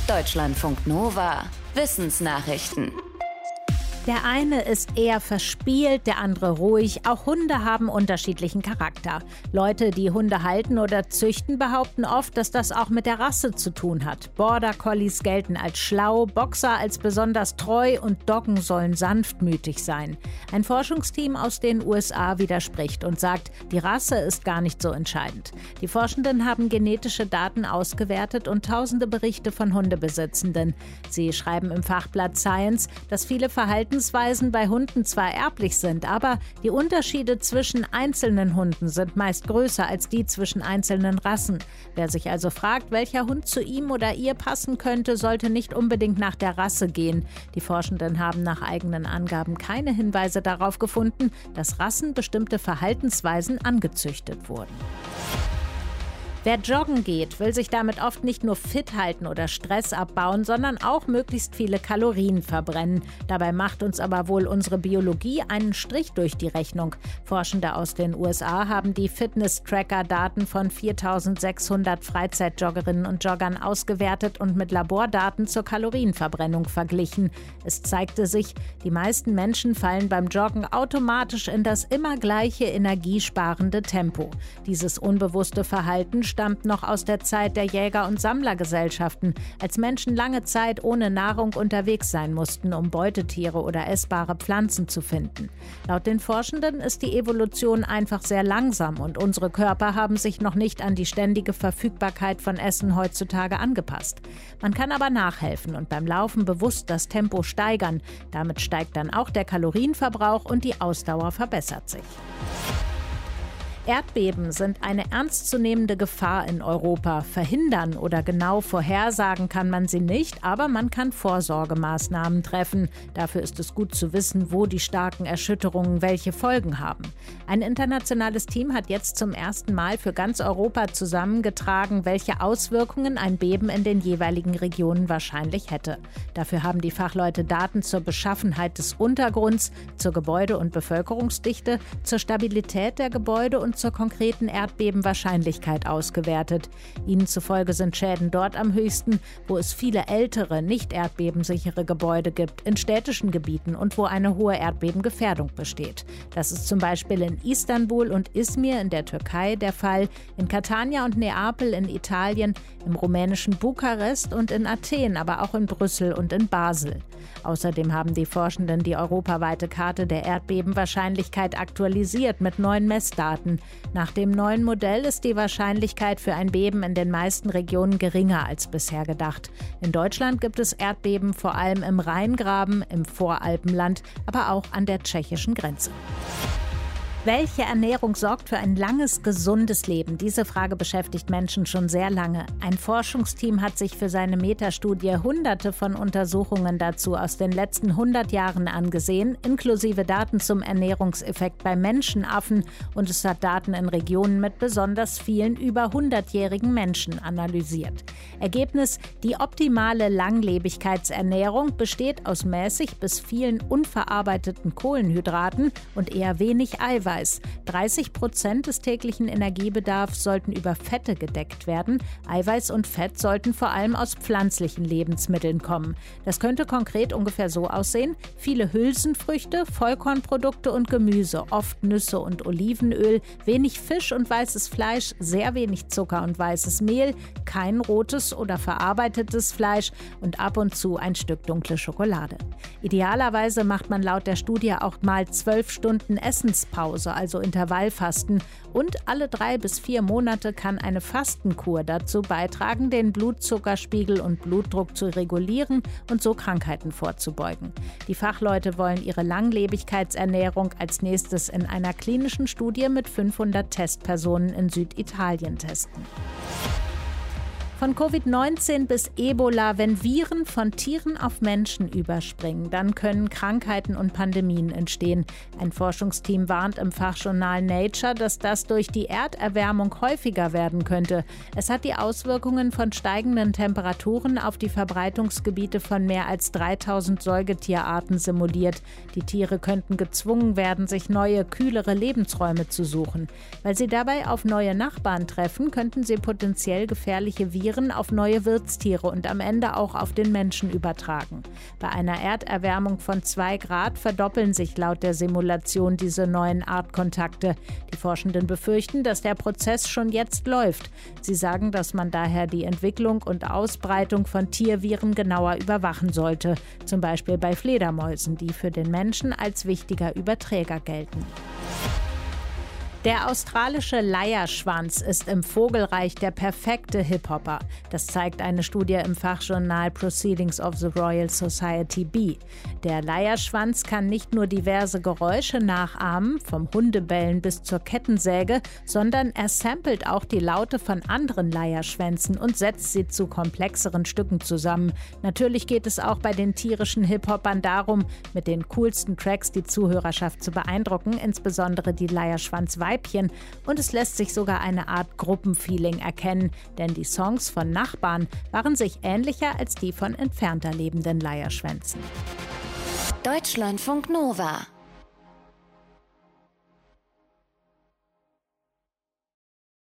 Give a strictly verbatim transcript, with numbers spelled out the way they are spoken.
Deutschlandfunk Nova. Wissensnachrichten. Der eine ist eher verspielt, der andere ruhig. Auch Hunde haben unterschiedlichen Charakter. Leute, die Hunde halten oder züchten, behaupten oft, dass das auch mit der Rasse zu tun hat. Border Collies gelten als schlau, Boxer als besonders treu und Doggen sollen sanftmütig sein. Ein Forschungsteam aus den U S A widerspricht und sagt, die Rasse ist gar nicht so entscheidend. Die Forschenden haben genetische Daten ausgewertet und tausende Berichte von Hundebesitzenden. Sie schreiben im Fachblatt Science, dass viele Verhaltensweisen bei Hunden zwar erblich sind, aber die Unterschiede zwischen einzelnen Hunden sind meist größer als die zwischen einzelnen Rassen. Wer sich also fragt, welcher Hund zu ihm oder ihr passen könnte, sollte nicht unbedingt nach der Rasse gehen. Die Forschenden haben nach eigenen Angaben keine Hinweise darauf gefunden, dass Rassen bestimmte Verhaltensweisen angezüchtet wurden. Wer joggen geht, will sich damit oft nicht nur fit halten oder Stress abbauen, sondern auch möglichst viele Kalorien verbrennen. Dabei macht uns aber wohl unsere Biologie einen Strich durch die Rechnung. Forschende aus den U S A haben die Fitness-Tracker-Daten von viertausendsechshundert Freizeitjoggerinnen und Joggern ausgewertet und mit Labordaten zur Kalorienverbrennung verglichen. Es zeigte sich, die meisten Menschen fallen beim Joggen automatisch in das immer gleiche energiesparende Tempo. Dieses unbewusste Verhalten stammt noch aus der Zeit der Jäger- und Sammlergesellschaften, als Menschen lange Zeit ohne Nahrung unterwegs sein mussten, um Beutetiere oder essbare Pflanzen zu finden. Laut den Forschenden ist die Evolution einfach sehr langsam und unsere Körper haben sich noch nicht an die ständige Verfügbarkeit von Essen heutzutage angepasst. Man kann aber nachhelfen und beim Laufen bewusst das Tempo steigern. Damit steigt dann auch der Kalorienverbrauch und die Ausdauer verbessert sich. Erdbeben sind eine ernstzunehmende Gefahr in Europa. Verhindern oder genau vorhersagen kann man sie nicht, aber man kann Vorsorgemaßnahmen treffen. Dafür ist es gut zu wissen, wo die starken Erschütterungen welche Folgen haben. Ein internationales Team hat jetzt zum ersten Mal für ganz Europa zusammengetragen, welche Auswirkungen ein Beben in den jeweiligen Regionen wahrscheinlich hätte. Dafür haben die Fachleute Daten zur Beschaffenheit des Untergrunds, zur Gebäude- und Bevölkerungsdichte, zur Stabilität der Gebäude und zur konkreten Erdbebenwahrscheinlichkeit ausgewertet. Ihnen zufolge sind Schäden dort am höchsten, wo es viele ältere, nicht erdbebensichere Gebäude gibt, in städtischen Gebieten und wo eine hohe Erdbebengefährdung besteht. Das ist zum Beispiel in Istanbul und Izmir in der Türkei der Fall, in Catania und Neapel in Italien, im rumänischen Bukarest und in Athen, aber auch in Brüssel und in Basel. Außerdem haben die Forschenden die europaweite Karte der Erdbebenwahrscheinlichkeit aktualisiert mit neuen Messdaten. Nach dem neuen Modell ist die Wahrscheinlichkeit für ein Beben in den meisten Regionen geringer als bisher gedacht. In Deutschland gibt es Erdbeben vor allem im Rheingraben, im Voralpenland, aber auch an der tschechischen Grenze. Welche Ernährung sorgt für ein langes, gesundes Leben? Diese Frage beschäftigt Menschen schon sehr lange. Ein Forschungsteam hat sich für seine Metastudie Hunderte von Untersuchungen dazu aus den letzten hundert Jahren angesehen, inklusive Daten zum Ernährungseffekt bei Menschenaffen, und es hat Daten in Regionen mit besonders vielen über hundertjährigen Menschen analysiert. Ergebnis: Die optimale Langlebigkeitsernährung besteht aus mäßig bis vielen unverarbeiteten Kohlenhydraten und eher wenig Eiweiß. dreißig Prozent des täglichen Energiebedarfs sollten über Fette gedeckt werden. Eiweiß und Fett sollten vor allem aus pflanzlichen Lebensmitteln kommen. Das könnte konkret ungefähr so aussehen: viele Hülsenfrüchte, Vollkornprodukte und Gemüse, oft Nüsse und Olivenöl, wenig Fisch und weißes Fleisch, sehr wenig Zucker und weißes Mehl, kein rotes oder verarbeitetes Fleisch und ab und zu ein Stück dunkle Schokolade. Idealerweise macht man laut der Studie auch mal zwölf Stunden Essenspause, also Intervallfasten, und alle drei bis vier Monate kann eine Fastenkur dazu beitragen, den Blutzuckerspiegel und Blutdruck zu regulieren und so Krankheiten vorzubeugen. Die Fachleute wollen ihre Langlebigkeitsernährung als nächstes in einer klinischen Studie mit fünfhundert Testpersonen in Süditalien testen. Von Covid neunzehn bis Ebola: Wenn Viren von Tieren auf Menschen überspringen, dann können Krankheiten und Pandemien entstehen. Ein Forschungsteam warnt im Fachjournal Nature, dass das durch die Erderwärmung häufiger werden könnte. Es hat die Auswirkungen von steigenden Temperaturen auf die Verbreitungsgebiete von mehr als dreitausend Säugetierarten simuliert. Die Tiere könnten gezwungen werden, sich neue, kühlere Lebensräume zu suchen. Weil sie dabei auf neue Nachbarn treffen, könnten sie potenziell gefährliche Viren Viren auf neue Wirtstiere und am Ende auch auf den Menschen übertragen. Bei einer Erderwärmung von zwei Grad verdoppeln sich laut der Simulation diese neuen Artkontakte. Die Forschenden befürchten, dass der Prozess schon jetzt läuft. Sie sagen, dass man daher die Entwicklung und Ausbreitung von Tierviren genauer überwachen sollte. Zum Beispiel bei Fledermäusen, die für den Menschen als wichtiger Überträger gelten. Der australische Leierschwanz ist im Vogelreich der perfekte Hip-Hopper. Das zeigt eine Studie im Fachjournal Proceedings of the Royal Society B. Der Leierschwanz kann nicht nur diverse Geräusche nachahmen, vom Hundebellen bis zur Kettensäge, sondern er samplet auch die Laute von anderen Leierschwänzen und setzt sie zu komplexeren Stücken zusammen. Natürlich geht es auch bei den tierischen Hip-Hopern darum, mit den coolsten Tracks die Zuhörerschaft zu beeindrucken, insbesondere die Leierschwanzweibchen. Und es lässt sich sogar eine Art Gruppenfeeling erkennen, denn die Songs von Nachbarn waren sich ähnlicher als die von entfernter lebenden Leierschwänzen. Deutschlandfunk Nova